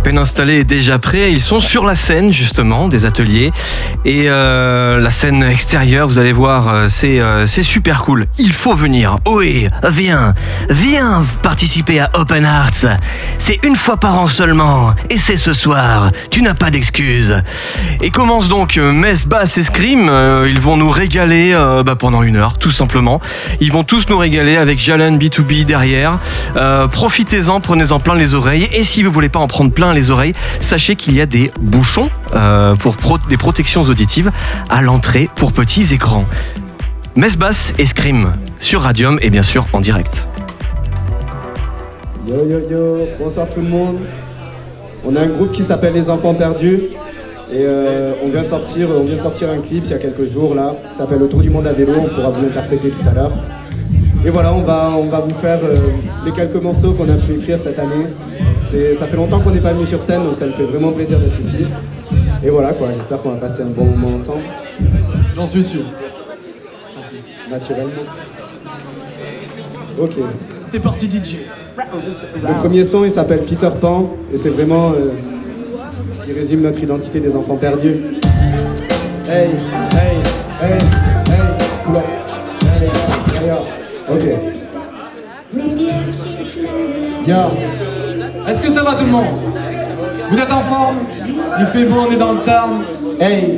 peine installé est déjà prêt. Ils sont sur la scène justement des ateliers et la scène extérieure, vous allez voir, c'est super cool. Il faut venir. Oui, viens participer à Open Arts. C'est une fois par an seulement et c'est ce soir. Tu n'as pas d'excuses. Et commence donc Mess, Bass et Scream. Ils vont nous régaler pendant 1 heure, tout simplement. Ils vont tous nous régaler avec Jalen B2B derrière. Profitez-en, prenez-en plein les oreilles. Et si vous voulez pas en prendre plein les oreilles, sachez qu'il y a des bouchons pour des protections auditives à l'entrée pour petits et grands. Mess, Bass et Scream sur Radium et bien sûr en direct. Yo yo yo, bonsoir tout le monde. On a un groupe qui s'appelle Les Enfants Perdus et on vient de sortir un clip il y a quelques jours là, qui s'appelle Le Tour du Monde à vélo, on pourra vous l'interpréter tout à l'heure. Et voilà, on va vous faire les quelques morceaux qu'on a pu écrire cette année. Ça fait longtemps qu'on n'est pas venu sur scène, donc ça me fait vraiment plaisir d'être ici. Et voilà quoi, j'espère qu'on va passer un bon moment ensemble. J'en suis sûr. Naturellement. Ok. C'est parti DJ. Le premier son il s'appelle Peter Pan et c'est vraiment ce qui résume notre identité des enfants perdus. Hey, hey, hey, hey, ouais. Hey, hey, ok. Yo. Est-ce que ça va tout le monde? Vous êtes en forme? Il fait beau, on est dans le Tarn. Hey.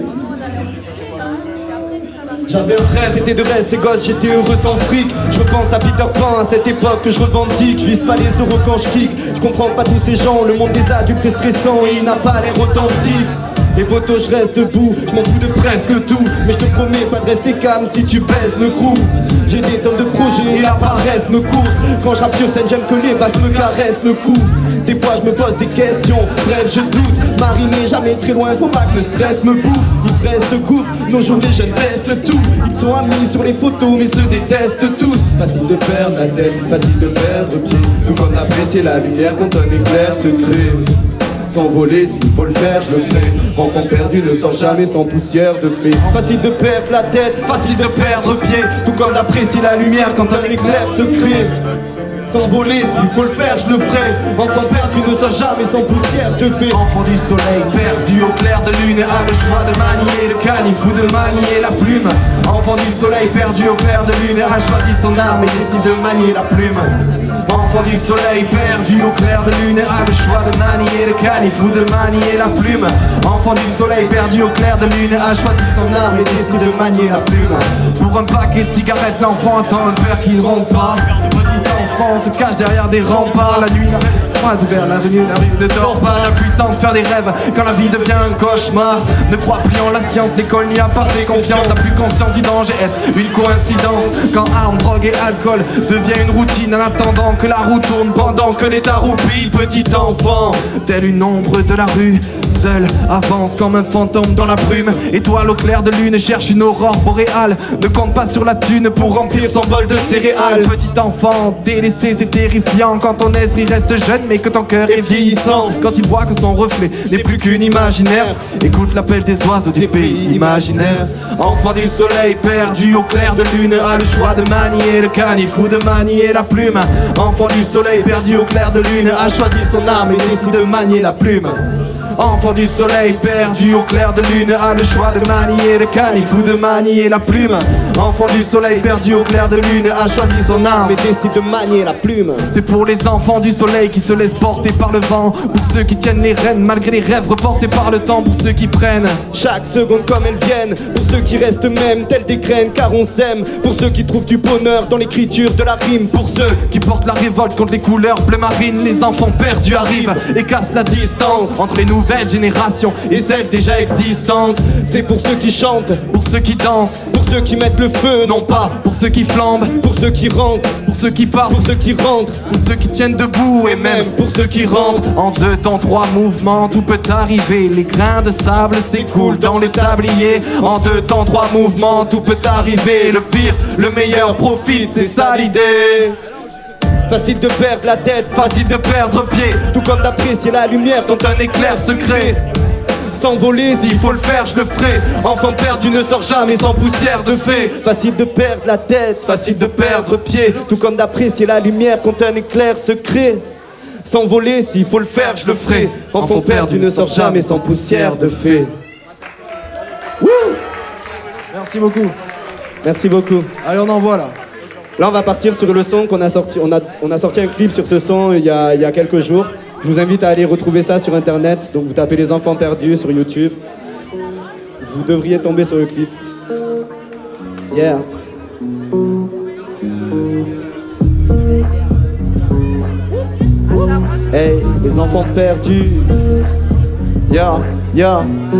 J'avais un rêve, c'était de rester gosse, j'étais heureux sans fric. Je repense à Peter Pan, à cette époque que je revendique. Je vise pas les euros quand je kick, je comprends pas tous ces gens. Le monde des adultes est stressant et il n'a pas l'air authentique. Et poto, je reste debout, je m'en fous de presque tout. Mais je te promets pas de rester calme si tu baisses le crew. J'ai des tonnes de projets et la paresse me course. Quand je rappe sur scène, j'aime que les basses me caressent le cou. Des fois je me pose des questions, bref je doute. Mariner jamais très loin, faut pas que le stress me bouffe. Ivresse de gouffre, nos jours les jeunes testent tout. Ils sont amis sur les photos mais se détestent tous. Facile de perdre la tête, facile de perdre pied. Tout comme d'apprécier la lumière quand un éclair se crée. S'envoler, s'il faut le faire, je le ferai. Enfant perdu ne sort jamais sans poussière de fée. Facile de perdre la tête, facile de perdre pied. Tout comme d'apprécier la lumière quand un éclair se crée. S'envoler, s'il faut le faire, je le ferai. Enfant perdu ne sort jamais sans poussière de fée. Enfant du soleil, perdu au clair de lune, a le choix de manier le canif ou de manier la plume. Enfant du soleil, perdu au clair de lune, a choisi son arme et décide de manier la plume. Enfant du soleil, perdu au clair de lune, a le choix de manier le canif ou de manier la plume. Enfant du soleil, perdu au clair de lune, a choisi son arme et décide de manier la plume. Pour un paquet de cigarettes, l'enfant attend un père qui ne rentre pas. Petit enfant se cache derrière des remparts. La nuit n'arrête pas ouvert, la rue ne dort pas. N'a plus le temps de faire des rêves quand la vie devient un cauchemar. Ne croit plus en la science, l'école n'y a pas fait confiance. N'a plus conscience du danger, est-ce une coïncidence? Quand armes, drogue et alcool devient une routine, en attendant que la roue tourne pendant que l'État roupille. Petit enfant, tel une ombre de la rue, seul avance comme un fantôme dans la brume. Étoile au clair de lune, cherche une aurore boréale. Ne compte pas sur la thune pour remplir son bol de céréales. Petit enfant, délaissé c'est terrifiant quand ton esprit reste jeune mais que ton cœur est vieillissant. Quand il voit que son reflet n'est plus qu'une imaginaire, écoute l'appel des oiseaux des pays imaginaires. Enfant du soleil, perdu au clair de lune, a le choix de manier le canif ou de manier la plume. Enfant du soleil, perdu au clair de lune, a choisi son arme et décide de manier la plume. Enfant du soleil, perdu au clair de lune, a le choix de manier le canif ou de manier la plume. Enfant du soleil, perdu au clair de lune, a choisi son arme et décide de manier la plume. C'est pour les enfants du soleil qui se laissent porter par le vent, pour ceux qui tiennent les rênes malgré les rêves reportés par le temps, pour ceux qui prennent chaque seconde comme elles viennent, pour ceux qui restent même tels des graines car on s'aime, pour ceux qui trouvent du bonheur dans l'écriture de la rime, pour ceux qui portent la révolte contre les couleurs bleu marine. Les enfants perdus arrivent et cassent la distance entre les nouvelles générations et celles déjà existantes. C'est pour ceux qui chantent, pour ceux qui dansent, pour ceux qui mettent le feu, non pas pour ceux qui flambent, pour ceux qui rentrent, pour ceux qui partent, pour ceux qui rentrent, pour ceux qui tiennent debout et même pour ceux qui rentrent. En 2 temps 3 mouvements, tout peut arriver. Les grains de sable s'écoulent dans les sabliers. En 2 temps 3 mouvements, tout peut arriver. Le pire, le meilleur profite, c'est ça l'idée. Facile de perdre la tête, facile de perdre pied. Tout comme d'apprécier la lumière quand un éclair se crée. S'envoler, s'il faut le faire, je le ferai. Enfant perdu ne sort jamais sans poussière de fée. Facile de perdre la tête, facile de perdre pied. Tout comme d'apprécier la lumière quand un éclair se crée. S'envoler, s'il faut le faire, je le ferai. Enfant perdu ne sort jamais sans poussière de fée. Wouh! Merci beaucoup. Merci beaucoup. Allez, on envoie là. Là, on va partir sur le son qu'on a sorti. On a sorti un clip sur ce son il y a quelques jours. Je vous invite à aller retrouver ça sur internet. Donc vous tapez Les Enfants Perdus sur YouTube. Vous devriez tomber sur le clip. Yeah. Hey, les enfants perdus. Yeah, yeah.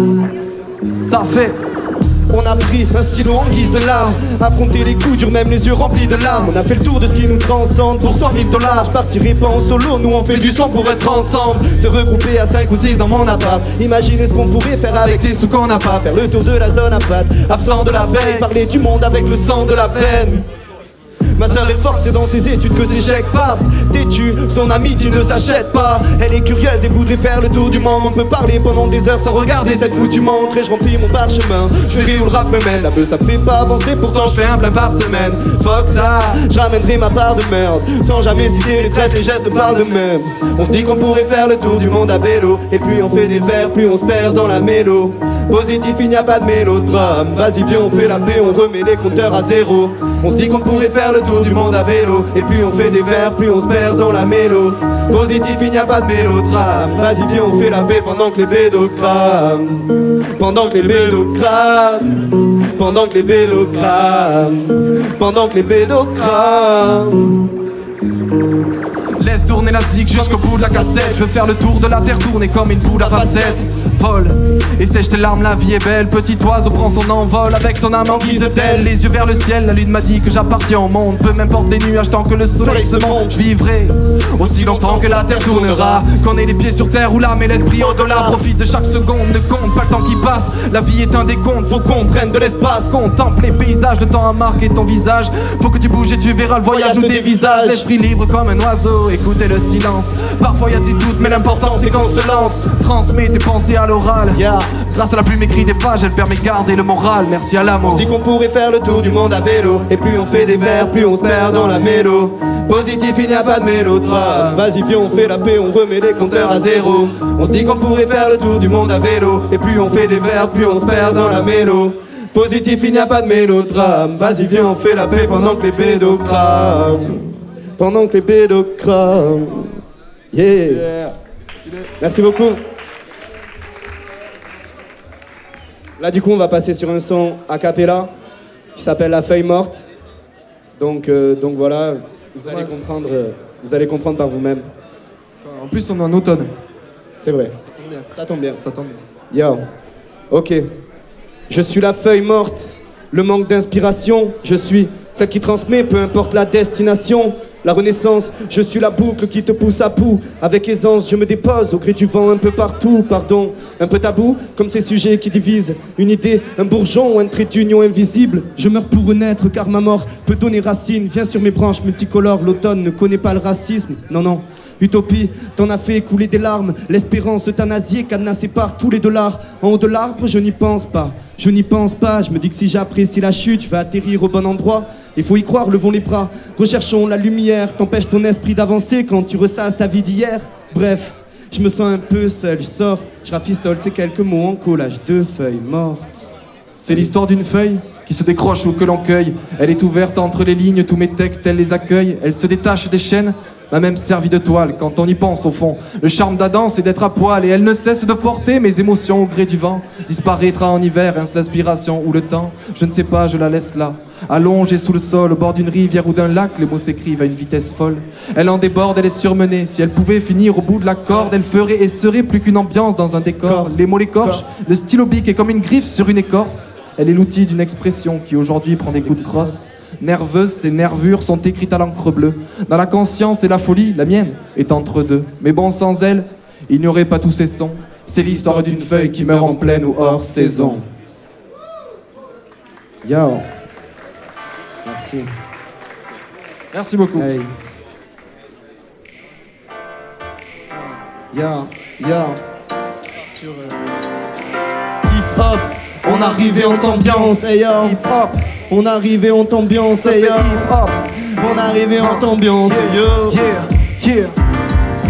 Ça fait. On a pris un stylo en guise de larmes, affronter les coups durs, même les yeux remplis de larmes. On a fait le tour de ce qui nous transcende pour 100 000 $. Je partirai pas en solo, nous on fait du son pour être ensemble. Se regrouper à 5 ou 6 dans mon appart. Imaginez ce qu'on pourrait faire avec des sous qu'on n'a pas. Faire le tour de la zone à pâte, absent de la veille. Parler du monde avec le sang de la veine. Ma sœur est forte, c'est dans ses études que ses chèques partent. Têtue, son amitié ne s'achète pas. Elle est curieuse et voudrait faire le tour du monde. On peut parler pendant des heures sans regarder cette foutue montre. Et je remplis mon parchemin, je verrai où le rap me mène. La beuh ça me fait pas avancer, pourtant je fais un plein par semaine. Fuck ça, je ramènerai ma part de merde. Sans jamais citer les traits, les gestes parlent d'eux-mêmes. On se dit qu'on pourrait faire le tour du monde à vélo. Et plus on fait des vers, plus on se perd dans la mélo. Positif, il n'y a pas de mélodrame. Vas-y viens, on fait la paix, on remet les compteurs à zéro. On se dit qu'on pourrait faire le tour du monde à vélo. Et plus on fait des vers, plus on se perd dans la mélo. Positif, il n'y a pas de mélodrame. Vas-y viens, on fait la paix pendant que les bédos crament. Pendant que les bédos crament. Pendant que les bédos crament. Pendant que les bédos crament. Laisse tourner la zig jusqu'au bout de la cassette. Je veux faire le tour de la terre tourner comme une boule à facettes. Vole et sèche tes larmes, la vie est belle. Petit oiseau prend son envol avec son âme en guise d'elle. Les yeux vers le ciel, la lune m'a dit que j'appartiens au monde. Peu m'importe les nuages tant que le soleil se monte. Je vivrai aussi longtemps que la terre tournera. Qu'on ait les pieds sur terre ou l'âme et l'esprit au-delà. Profite de chaque seconde, ne compte pas le temps qui passe. La vie est un décompte, faut qu'on prenne de l'espace. Contemple les paysages, le temps a marqué ton visage. Faut que tu bouges et tu verras le voyage nous dévisage. L'esprit libre comme un oiseau, écoutez le silence. Parfois y a des doutes mais l'important c'est qu'on se lance. Transmets tes pensées à l'oral, yeah. Grâce à la plume écrite des pages, elle permet de garder le moral. Merci à l'amour. On se dit qu'on pourrait faire le tour du monde à vélo. Et plus on fait des vers, plus on se perd dans la mélo. Positif, il n'y a pas de mélodrame. Vas-y viens, on fait la paix, on remet les compteurs à zéro. On se dit qu'on pourrait faire le tour du monde à vélo. Et plus on fait des vers, plus on se perd dans la mélo. Positif, il n'y a pas de mélodrame. Vas-y viens, on fait la paix pendant que les bédos crament. Pendant que les bédos crament. Yeah. Merci beaucoup. Là du coup on va passer sur un son a cappella qui s'appelle La Feuille Morte. Donc voilà, vous allez comprendre par vous-même. En plus on est en automne. C'est vrai. Ça tombe bien. Ça tombe bien. Ça tombe bien. Yo. Ok. Je suis la feuille morte, le manque d'inspiration. Je suis celle qui transmet, peu importe la destination. La renaissance, je suis la boucle qui te pousse à bout. Avec aisance, je me dépose au gré du vent un peu partout. Pardon, un peu tabou, comme ces sujets qui divisent. Une idée, un bourgeon, un trait d'union invisible. Je meurs pour renaître car ma mort peut donner racine. Viens sur mes branches multicolores, l'automne ne connaît pas le racisme. Non, non. Utopie, t'en as fait couler des larmes. L'espérance euthanasiée, cadenassée par tous les dollars. En haut de l'arbre, je n'y pense pas. Je n'y pense pas, je me dis que si j'apprécie la chute, je vais atterrir au bon endroit. Il faut y croire, levons les bras. Recherchons la lumière, t'empêche ton esprit d'avancer quand tu ressasses ta vie d'hier. Bref, je me sens un peu seul, je sors, je rafistole ces quelques mots en collage de feuilles mortes. C'est l'histoire d'une feuille qui se décroche ou que l'on cueille. Elle est ouverte entre les lignes, tous mes textes, elle les accueille. Elle se détache des chaînes, m'a même servi de toile quand on y pense au fond. Le charme d'Adam c'est d'être à poil et elle ne cesse de porter mes émotions au gré du vent. Disparaîtra en hiver, ainsi l'aspiration ou le temps. Je ne sais pas, je la laisse là, allongée sous le sol, au bord d'une rivière ou d'un lac. Les mots s'écrivent à une vitesse folle. Elle en déborde, elle est surmenée. Si elle pouvait finir au bout de la corde, elle ferait et serait plus qu'une ambiance dans un décor. Les mots l'écorchent, le stylo bic est comme une griffe sur une écorce. Elle est l'outil d'une expression qui aujourd'hui prend des coups de crosse. Nerveuse, ses nervures sont écrites à l'encre bleue. Dans la conscience et la folie, la mienne est entre deux. Mais bon, sans elle, il n'y aurait pas tous ces sons. C'est l'histoire d'une feuille qui meurt en pleine ou hors saison. Yo. Merci. Merci beaucoup. Hey. Yo. Hip hop. On arrive et on t'ambiance, hey yo. Hip hop, On arrive et on t'ambiance, ça hey fait yo. hip hop. On arrive et on t'ambiance, yo. Yeah, yeah.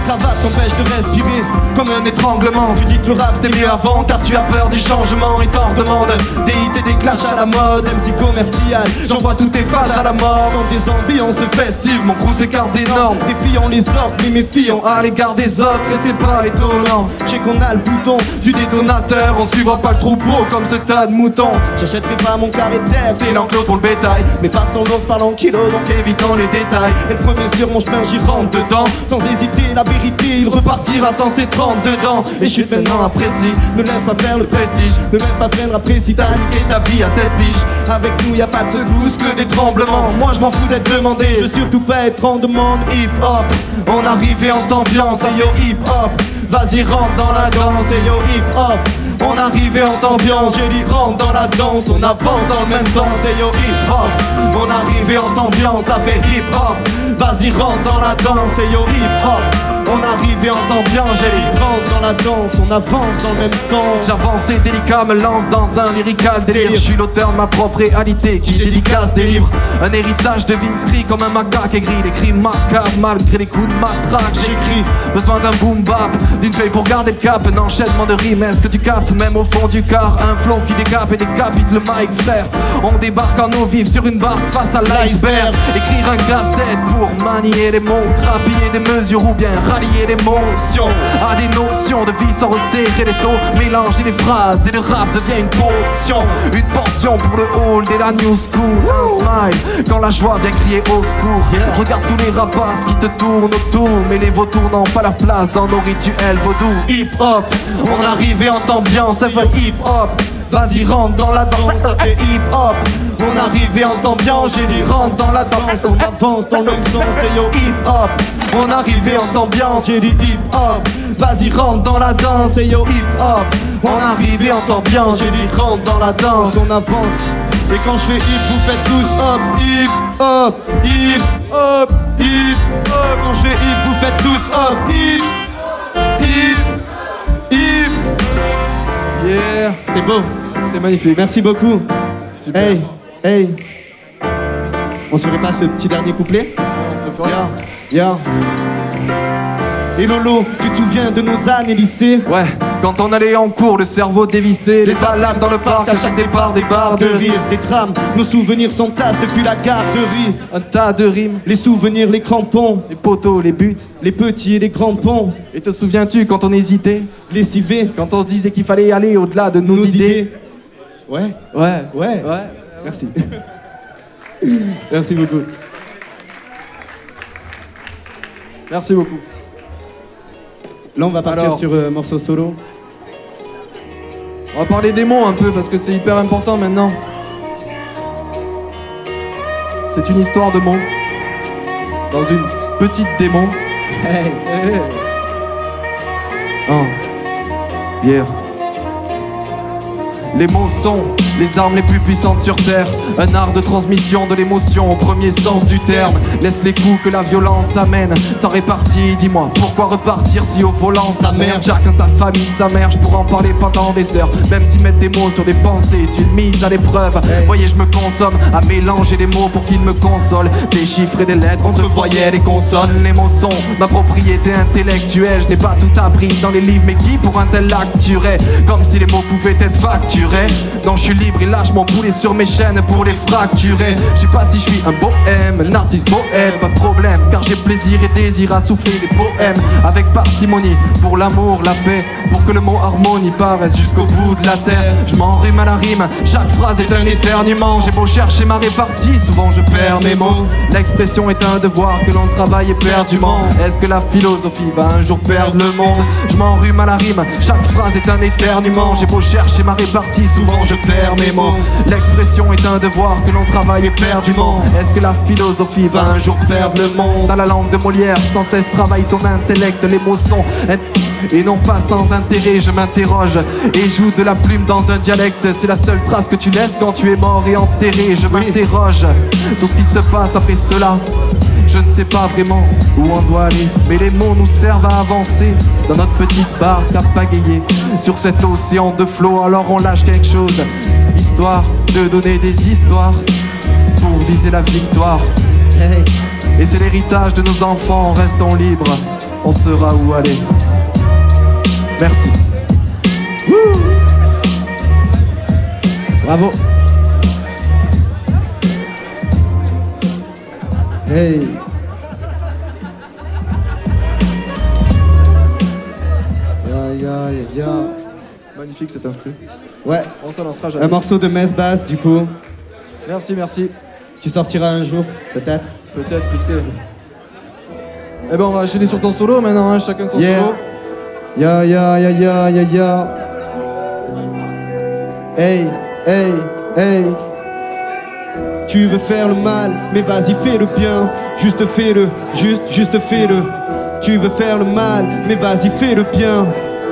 cravate t'empêche de respirer comme un étranglement. Tu dis que le rap C'était mieux avant car tu as peur du changement et t'en redemandes des hits et des clashs à la mode. MC commercial, J'envoie toutes tes phases à la mort. dans des ambiances Festive, mon crew s'écarte des normes. Des filles on les sort, mais méfiant À l'égard des autres et c'est pas étonnant. Je sais qu'on a le bouton Du détonateur, on suivra pas le troupeau comme ce tas de moutons. J'achèterai pas mon carré d'air, C'est l'enclos pour le bétail, mais façon l'autre parle en kilo, donc évitons les détails. et le premier sur mon chemin j'y rentre Dedans, sans hésiter, la vérité il repartira sans ses 30 dedans. Et je suis maintenant apprécié, Ne laisse pas faire le le prestige. ne laisse pas faire après si t'as niqué. Et ta vie à 16 piges, Avec nous y a pas de secousse que des tremblements. Moi je m'en fous d'être demandé. Je veux surtout pas être en demande. Hip hop, on arrive et en ambiance. Et yo hip hop, vas-y rentre dans la danse. Et yo hip hop, on arrive et en ambiance. J'ai dit rentre dans la danse, on avance dans le même sens. Et yo hip hop, on arrive et en ambiance. Ça fait hip hop, vas-y rentre dans la danse. Et yo hip hop, on arrive et en ambiance. J'ai dit Rentre dans la danse, on avance dans le même sens. j'avance et délicat, me lance dans un lyrical délire. Je suis l'auteur de ma propre réalité qui dédicace des livres. Un héritage de vie pris comme un macaque aigri. Les crimes macabres malgré les coups de matraque. J'écris, besoin d'un boom bap, d'une feuille pour garder le cap. Un enchaînement de rimes, est-ce que tu captes même au fond du car? Un flow qui décape et décapite le mic frère. On débarque en eau vive sur une barque face à l'iceberg. Écrire un casse-tête pour manier les mots, grappiller des mesures ou bien rallier l'émotion à des notions de vie sans resserrer les taux. Mélanger les phrases et le rap devient une potion. Une pension pour le old et la new school. Un smile quand la joie vient crier au secours. Regarde tous les rapaces qui te tournent autour, mais les vautours n'ont pas leur place dans nos rituels vaudous. Hip hop, on arrive et en ambiance, ça fait hip hop. Vas-y rentre dans la danse, ça fait hip hop. On arrive et en ambiance, j'ai dit rentre dans la danse. On avance dans le même sens. Et yo Hip hop, on arrive et en ambiance, j'ai dit hip hop. vas-y rentre dans la danse. Et yo Hip hop, on arrive et en ambiance, j'ai dit rentre dans la danse. on avance. Et quand je fais hip, vous faites tous hop, hip hop, hip hop, hip hop. Quand je fais hip, vous faites tous hop, hip, hip, hip. Yeah, C'était beau. c'était magnifique. Merci beaucoup. Super. Hey, hey. On se ferait pas ce petit dernier couplet? On se le fera. Yeah. Et Lolo, tu te souviens de nos années lycée? Ouais, quand on allait en cours, le cerveau dévissé. Les balades dans le parc, à chaque départ, des barres de rire, des trames. Nos souvenirs s'entassent depuis la garderie. Un tas de rimes, Les souvenirs, les crampons, les poteaux, les buts. les petits et les grands ponts. Et te souviens-tu quand on hésitait? Les civets, Quand on se disait qu'il fallait aller au-delà de nos idées? Ouais, Ouais, ouais. Merci. Merci beaucoup. Merci beaucoup. Là, on va partir Alors. sur morceau solo. On va parler des mots un peu parce que c'est hyper important maintenant. C'est une histoire de mots. Dans une petite démo. Hey. Yeah. Les mots sont les armes les plus puissantes sur terre. Un art de transmission de l'émotion au premier sens du terme. Laisse les coups que la violence amène sans répartie. Dis-moi, pourquoi repartir si au volant ça merde? Chacun sa famille, sa mère, je pourrais en parler pendant des heures. Même si mettre des mots sur des pensées est une mise à l'épreuve. Voyez, je me consomme à mélanger les mots pour qu'ils me consolent. Des chiffres et des lettres entre voyelles et consonnes. Les mots sont ma propriété intellectuelle. Je n'ai pas tout appris dans les livres, mais qui pour un tel acte tuerait? Comme si les mots pouvaient être facturés. Non, je suis libre et lâche mon boulet sur mes chaînes pour les fracturer. Je sais pas si je suis un bohème, un artiste bohème, pas de problème, car j'ai plaisir et désir à souffler des poèmes avec parcimonie, pour l'amour, la paix, pour que le mot harmonie paraisse jusqu'au bout de la terre. Je m'enrhume à la rime, chaque phrase est un éternuement. J'ai beau chercher ma répartie, souvent je perds mes mots. L'expression est un devoir que l'on travaille éperdument. Est-ce que la philosophie va un jour perdre le monde? Je m'enrhume à la rime, chaque phrase est un éternuement. J'ai beau chercher ma répartie, souvent je perds mes mots. L'expression est un devoir que l'on travaille éperdument. Est-ce que la philosophie va un jour perdre le monde? Dans la langue de Molière, sans cesse travaille ton intellect. Les mots sont et non pas sans intérêt. Je m'interroge et joue de la plume dans un dialecte. C'est la seule trace que tu laisses quand tu es mort et enterré. Je m'interroge sur ce qui se passe après cela. Je ne sais pas vraiment où on doit aller, mais les mots nous servent à avancer dans notre petite barque à pagayer sur cet océan de flots. Alors on lâche quelque chose, histoire de donner des histoires pour viser la victoire. Hey. Et c'est l'héritage de nos enfants, restons libres. on saura où aller. Merci. Bravo. Hey. Ya. Magnifique cet instru. Ouais, On s'en lancera jamais. un morceau de Mess Bass du coup, Merci. qui sortira un jour, peut-être. Peut-être, qui sait. Eh ben on va enchaîner sur ton solo maintenant, hein, chacun son Yeah. solo. Ya. Hey. Tu veux faire le mal, mais vas-y fais le bien. Juste fais-le, juste fais-le. Tu veux faire le mal, mais vas-y fais le bien.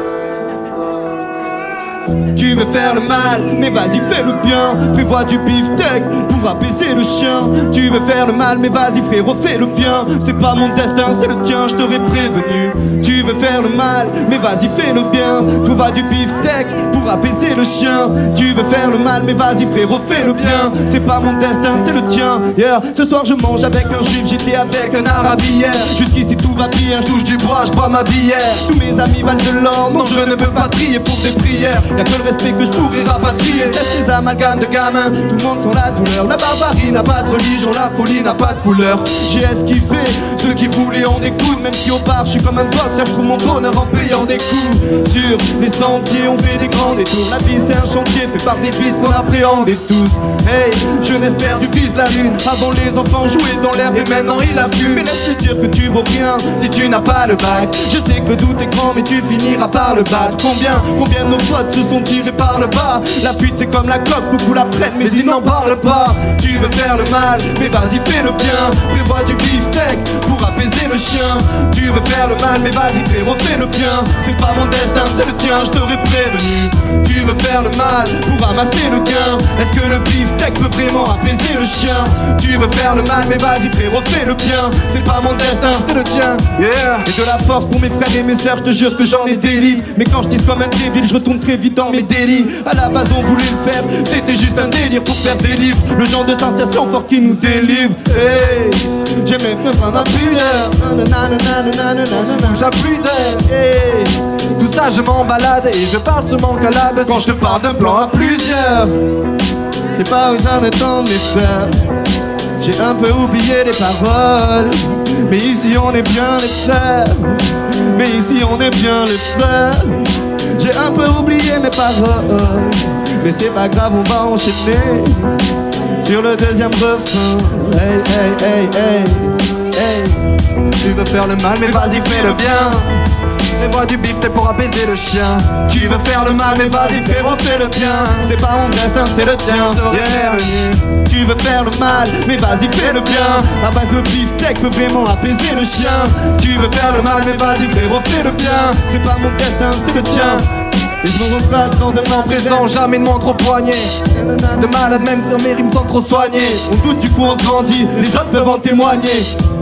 Tu veux faire le mal, mais vas-y fais le bien. Prévois du beefsteak pour apaiser le chien. Tu veux faire le mal, mais vas-y frérot fais le bien. C'est pas mon destin, c'est le tien, je t'aurais prévenu. Tu veux faire le mal, mais vas-y fais le bien. Prévois du beefsteak pour apaiser le chien. Tu veux faire le mal, mais vas-y frérot fais le bien. C'est pas mon destin, c'est le tien. Yeah. Ce soir je mange avec un juif, j'étais avec un arabe hier. Jusqu'ici tout va bien, je touche du bois, je bois ma bière. Tous mes amis valent de l'or, non je ne peux pas trier pour des prières. Y'a que le respect que je pourrais rapatrier. C'est ces amalgames de gamins, tout le monde sans la douleur. La barbarie n'a pas de religion, la folie n'a pas de couleur. J'ai esquivé ceux qui voulaient en écoute. Même si au bar je suis comme un boxeur, je trouve mon bonheur en payant des coups. Sur les sentiers on fait des grands détours. La vie c'est un chantier fait par des fils qu'on appréhendait tous. Hey, jeunesse perdue vise la lune. Avant les enfants jouaient dans l'herbe et maintenant il a vu. Mais laisse-te dire que tu vaux rien si tu n'as pas le bac. Je sais que le doute est grand mais tu finiras par le battre. Combien de nos potes se sont tirés par le bas. La fuite c'est comme la coque, beaucoup la prennent mais ils n'en parlent pas. Tu veux faire le mal, mais vas-y fais le bien. Prévois du beefsteak pour apaiser le chien. Tu veux faire le mal, mais vas-y frérot fais le bien. C'est pas mon destin, c'est le tien, je t'aurais prévenu. Tu veux faire le mal pour ramasser le gain. Est-ce que le beefsteak peut vraiment apaiser le chien? Tu veux faire le mal, mais vas-y frérot fais le bien. C'est pas mon destin, c'est le tien. Yeah. Et de la force pour mes frères et mes sœurs, je te jure que j'en ai des livres. Mais quand je dis comme un débile, je retourne très vite dans mes délits. À la base on voulait le faire, c'était juste un délire pour faire des livres. Le genre de sensation fort qui nous délivre. Hey, j'ai même pas prendre un plus d'heure. J'ai plus d'air. Hey, Tout ça je m'en balade et je parle sur mon calabre. quand je te parle d'un plan à plusieurs, c'est pas où j'en ai tant mes frères. J'ai un peu oublié les paroles, mais ici on est bien les frères. Mais ici on est bien les frères. J'ai un peu oublié mes paroles, mais c'est pas grave, on va enchaîner sur le deuxième refrain. Hey. Tu veux faire le mal mais vas-y fais le bien. Prévois du beefsteak pour apaiser le chien. Tu veux faire le mal, mais vas-y frérot fais le bien. C'est pas mon destin, c'est le tien. Yeah. Tu veux faire le mal, mais vas-y fais le bien. Avec le beefsteak peut vraiment apaiser le chien. Tu veux faire le mal, mais vas-y frérot fais le bien. C'est pas mon destin, c'est le tien. Et je me reprends quand de mon Présent, jamais de montre au poignet. De malade même si mes rimes sont trop soignées. On doute du coup on se grandit, les autres peuvent en témoigner.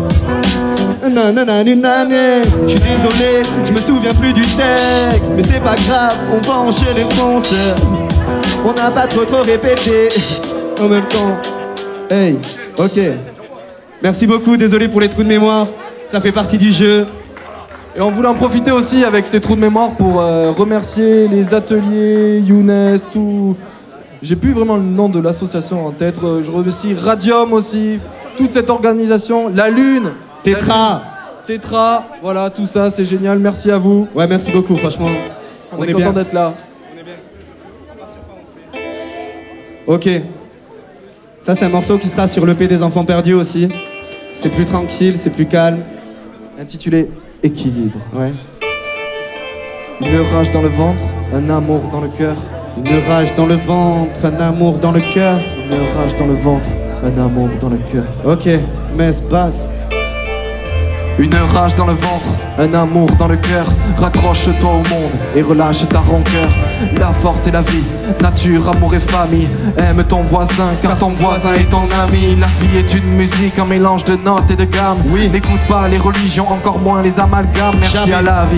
Je suis désolé, je me souviens plus du texte. Mais c'est pas grave, on va enchaîner le concert. On n'a pas trop répété en même temps. Hey, ok. Merci beaucoup, désolé pour les trous de mémoire. Ça fait partie du jeu. Et on voulait en profiter aussi avec ces trous de mémoire pour remercier les ateliers, Younes, tout. J'ai plus vraiment le nom de l'association en tête. Je remercie Radium aussi, toute cette organisation, La Lune. Tétra, voilà, tout ça, c'est génial, merci à vous. Ouais, merci beaucoup, franchement. On est content d'être là. Ok. Ça, c'est un morceau qui sera sur l'EP des Enfants Perdus aussi. C'est plus tranquille, c'est plus calme. Intitulé Équilibre. Ouais. Une rage dans le ventre, un amour dans le cœur. Une rage dans le ventre, un amour dans le cœur. Une rage dans le ventre, un amour dans le cœur. Ok, Mess Bass. Une rage dans le ventre, un amour dans le cœur. Raccroche-toi au monde et relâche ta rancœur. La force et la vie, nature, amour et famille. Aime ton voisin car ton voisin est ton ami. La vie est une musique, un mélange de notes et de gammes. Oui. N'écoute pas les religions, encore moins les amalgames. Merci Jamais. à la vie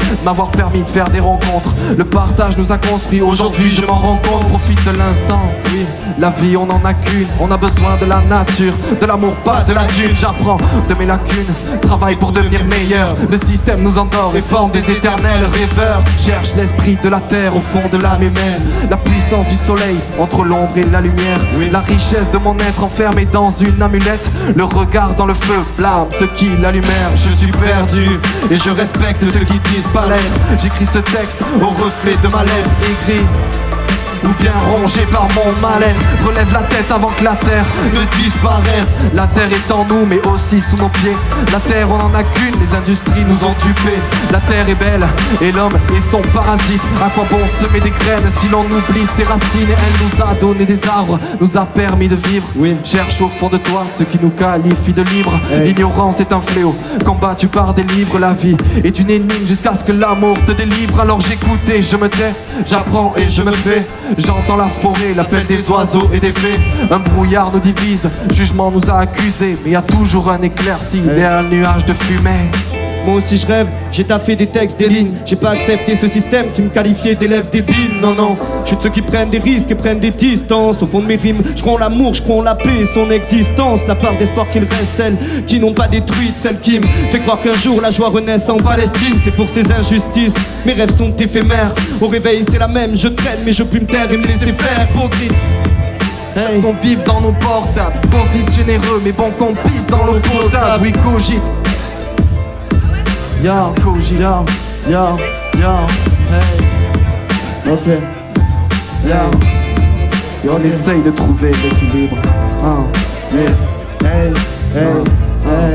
de m'avoir permis de faire des rencontres. Le partage nous a construit, aujourd'hui je m'en rends compte. Profite de l'instant, oui, la vie on en a qu'une. On a besoin de la nature, de l'amour, pas de la thune. J'apprends de mes lacunes, travaille pour devenir meilleur. Le système nous endort et forme des éternels rêveurs. Cherche l'esprit de la terre au fond de l'âme humaine, la puissance du soleil entre l'ombre et la lumière, la richesse de mon être enfermé dans une amulette. Le regard dans le feu blâme ceux qui l'allumèrent. Je suis perdu et je respecte ceux qui disparaissent. J'écris ce texte au reflet de ma lèvre aigrie, ou bien rongé par mon mal-être. Relève la tête avant que la terre ne disparaisse. La terre est en nous mais aussi sous nos pieds. La terre on en a qu'une, les industries nous ont dupés. La terre est belle et l'homme est son parasite. À quoi bon semer des graines si l'on oublie ses racines? Elle nous a donné des arbres, nous a permis de vivre. Cherche au fond de toi ce qui nous qualifie de libre. L'ignorance est un fléau, combattu par des livres. La vie est une énigme jusqu'à ce que l'amour te délivre. Alors j'écoute et je me tais, j'apprends et je me fais. J'entends la forêt, l'appel des oiseaux et des fées. Un brouillard nous divise, jugement nous a accusés. Mais y a toujours un éclairci derrière un nuage de fumée. Moi aussi je rêve, j'ai taffé des textes, des lignes. J'ai pas accepté ce système qui me qualifiait d'élève débile. Non, non, je suis de ceux qui prennent des risques et prennent des distances. Au fond de mes rimes, je crois en l'amour, je crois en la paix et son existence. La part d'espoir qu'il reste, celle qui n'ont pas détruit, celle qui me fait croire qu'un jour la joie renaisse en Palestine. C'est pour ces injustices, mes rêves sont éphémères. Au réveil c'est la même, je traîne mais je puis me taire et me laisser faire. Hypocrite. Hey. Qu'on vive dans nos portables, qu'on se dise généreux mais bon qu'on pisse dans l'eau potable. Oui, cogite. Yo, yo, yo, yo, hey. Ok. Yo. Et on essaye de trouver l'équilibre. Yeah. Hey, hey, hey,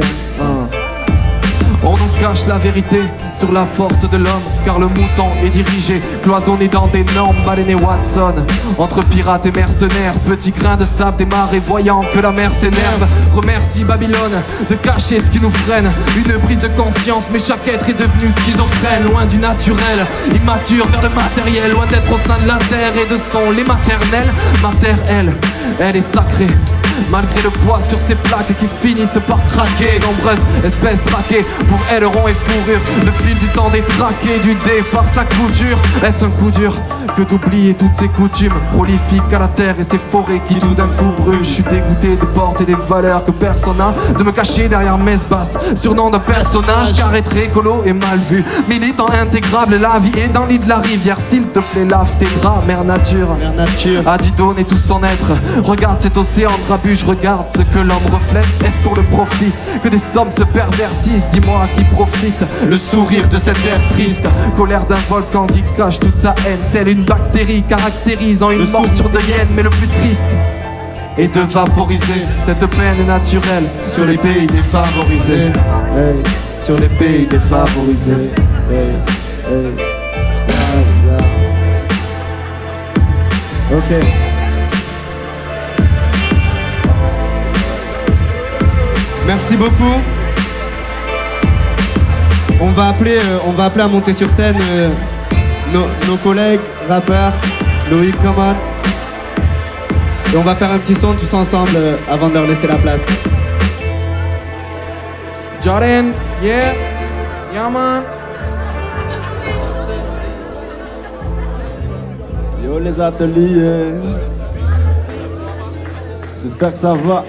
On nous cache la vérité sur la force de l'homme, car le mouton est dirigé, cloisonné dans des normes. Baleine et Watson, entre pirates et mercenaires, petit grain de sable des marées, voyant que la mer s'énerve. Remercie Babylone de cacher ce qui nous freine. Une prise de conscience, mais chaque être est devenu schizophrène. Loin du naturel, immature vers le matériel, loin d'être au sein de la terre et de son lait maternel. Ma terre, elle est sacrée, malgré le poids sur ses plaques qui finissent par craquer. Nombreuses espèces traquées pour ailerons et fourrures. Le fil du temps détraqué, du dé par sa couture. Est-ce un coup dur que d'oublier toutes ces coutumes prolifiques à la terre et ces forêts qui tout d'un coup brûlent? Je suis dégoûté de porter des valeurs que personne n'a, de me cacher derrière messe basse, surnom d'un personnage car être écolo est mal vu. Militant intégrable, la vie est dans l'île de la rivière. S'il te plaît, lave tes draps, mère nature a dû donner tout son être. Regarde cet océan de rabus, je regarde ce que l'homme reflète. Est-ce pour le profit que des sommes se pervertissent? Dis-moi à qui profite le sourire de cette terre triste. Colère d'un volcan qui cache toute sa haine, telle une bactérie caractérisant une morsure de hyène. Mais le plus triste est de vaporiser cette peine naturelle sur les pays défavorisés. hey. Sur les pays défavorisés. Hey, hey. Ok. Merci beaucoup. On va appeler à monter sur scène nos collègues rappeurs. Loïc, come on. Et on va faire un petit son tous ensemble avant de leur laisser la place. Jordan, yeah, yeah man. Yo les ateliers, j'espère que ça va.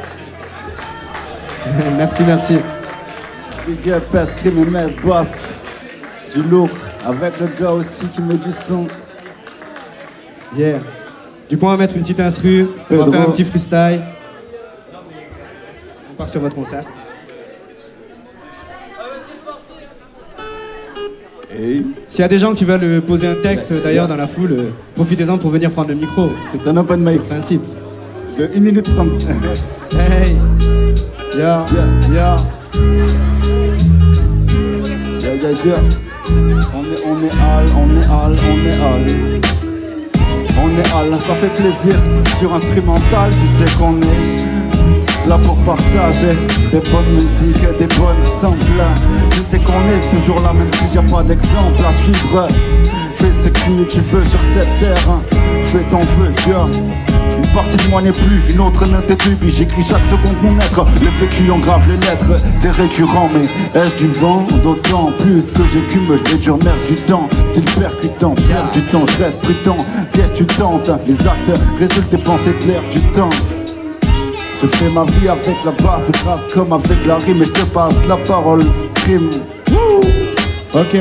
Merci, merci. Big up, Escrime et Mess Boss, du lourd, avec le gars aussi qui met du son. Yeah. Du coup, on va mettre une petite instru, on va Pedro. faire un petit freestyle. On part sur votre concert. Hey. S'il y a des gens qui veulent poser un texte d'ailleurs dans la foule, profitez-en pour venir prendre le micro. C'est un open mic Principe. de 1 minute 30. Hey. Yeah, yeah. Yeah. On est all, ça fait plaisir. Sur instrumental, tu sais qu'on est là pour partager des bonnes musiques et des bonnes samples. Tu sais qu'on est toujours là même s'il n'y a pas d'exemple à suivre. Fais ce que tu veux sur cette terre, fais ton vœu, yeah. Une partie de moi n'est plus, une autre ne t'est plus. Puis j'écris chaque seconde mon être. Le vécu engrave les lettres, c'est récurrent. Mais est-ce du vent? D'autant plus que j'écume les dures mers du temps. Style percutant, perd du temps, je reste prudent. Qu'est-ce que tu tentes? Les actes résultent des pensées de l'air du temps. Je fais ma vie avec la basse, grâce comme avec la rime. Et je te passe la parole, scream. Ok,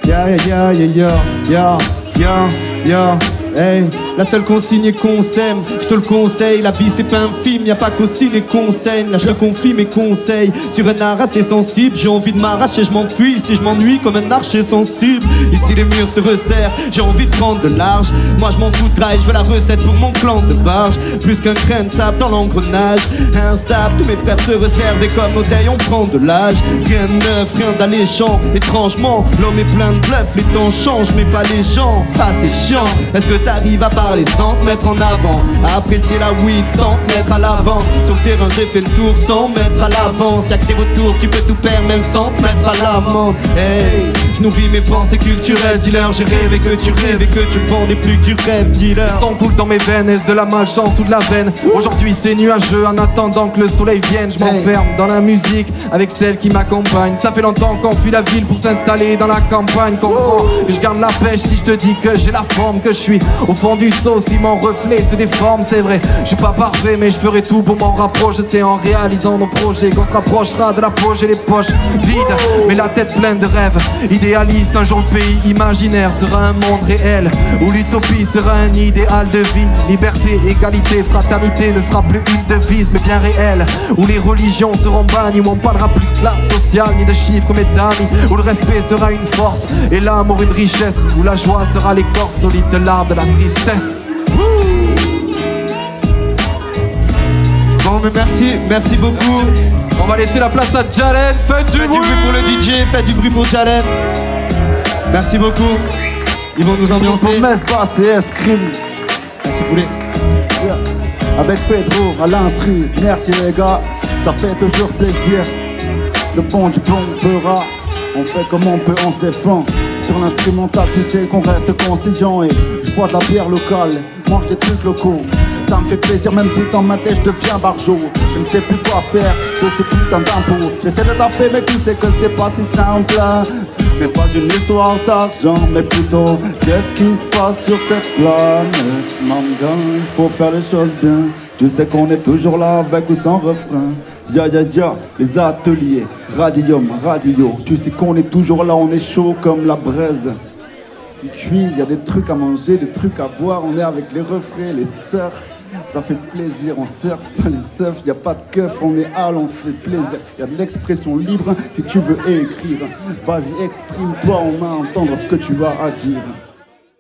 yeah. Hey, la seule consigne est qu'on s'aime, je te le conseille. La vie c'est pas un film, y'a pas qu'au ciné qu'on saigne. Là je confie mes conseils sur un art assez sensible. J'ai envie de m'arracher, je m'enfuis si je m'ennuie comme un archer sensible. Ici les murs se resserrent, j'ai envie de prendre de large. Moi je m'en fous de graille, je veux la recette pour mon clan de barge. Plus qu'un grain de sable dans l'engrenage. Instable, tous mes frères se resservent et comme Odeille on prend de l'âge. Rien de neuf, rien d'alléchant. Étrangement, l'homme est plein de bluff, les temps changent mais pas les gens. Ah c'est chiant, est-ce que t'arrives à parler sans te mettre en avant, à apprécier la weed sans te mettre à l'avant. Sur le terrain j'ai fait le tour sans mettre à l'avance. Y'a que tes retours, tu peux tout perdre même sans te mettre à l'amende. Hey, je nourris mes pensées culturelles, dealer. J'ai rêvé que tu rêves et que tu vendais plus que du rêve, dealer. Le sang coule dans mes veines, est-ce de la malchance ou de la veine? Aujourd'hui c'est nuageux, en attendant que le soleil vienne. Je m'enferme dans la musique avec celle qui m'accompagne. Ça fait longtemps qu'on fuit la ville pour s'installer dans la campagne. Comprends, et je garde la pêche si je te dis que j'ai la forme que je suis. Au fond du seau, si mon reflet se déforme, c'est vrai. Je suis pas parfait, mais je ferai tout pour m'en rapprocher. C'est en réalisant nos projets qu'on se rapprochera de la poche et les poches vides, mais la tête pleine de rêves. Idéaliste, un jour le pays imaginaire sera un monde réel où l'utopie sera un idéal de vie. Liberté, égalité, fraternité ne sera plus une devise, mais bien réelle. Où les religions seront bannies, où on parlera plus de classe sociale ni de chiffres mais d'amis. Où le respect sera une force et l'amour une richesse. Où la joie sera l'écorce solide de l'arbre de la tristesse. Bon mais merci beaucoup. On va laisser la place à Jalen. Faites du bruit pour le DJ, faites du bruit pour Jalen. Merci beaucoup. Ils vont nous ambiancer. Pour Mess Bass et Escrime. Merci poulet. Avec Pedro à l'instru. Merci les gars, ça fait toujours plaisir. Le bon du bon beurra. On fait comme on peut, on se défend. Sur l'instrumental, tu sais qu'on reste conciliant. Et je bois de la bière locale, mange des trucs locaux. Ça me fait plaisir même si dans ma tête je deviens barjot. Je ne sais plus quoi faire de ces putains d'impôts. J'essaie de taffer mais tu sais que c'est pas si simple. Ce n'est pas une histoire d'argent mais plutôt qu'est-ce qui se passe sur cette planète. Manga, il faut faire les choses bien. Tu sais qu'on est toujours là avec ou sans refrain. Ya, les ateliers, radium, radio. Tu sais qu'on est toujours là, on est chaud comme la braise qui cuit. Il y a des trucs à manger, des trucs à boire. On est avec les refrains, les sœurs. Ça fait plaisir, on surfe pas les seufs. Il n'y a pas de keuf, on est hal, on fait plaisir. Il y a de l'expression libre si tu veux écrire. Vas-y, exprime-toi, on va entendre ce que tu as à dire.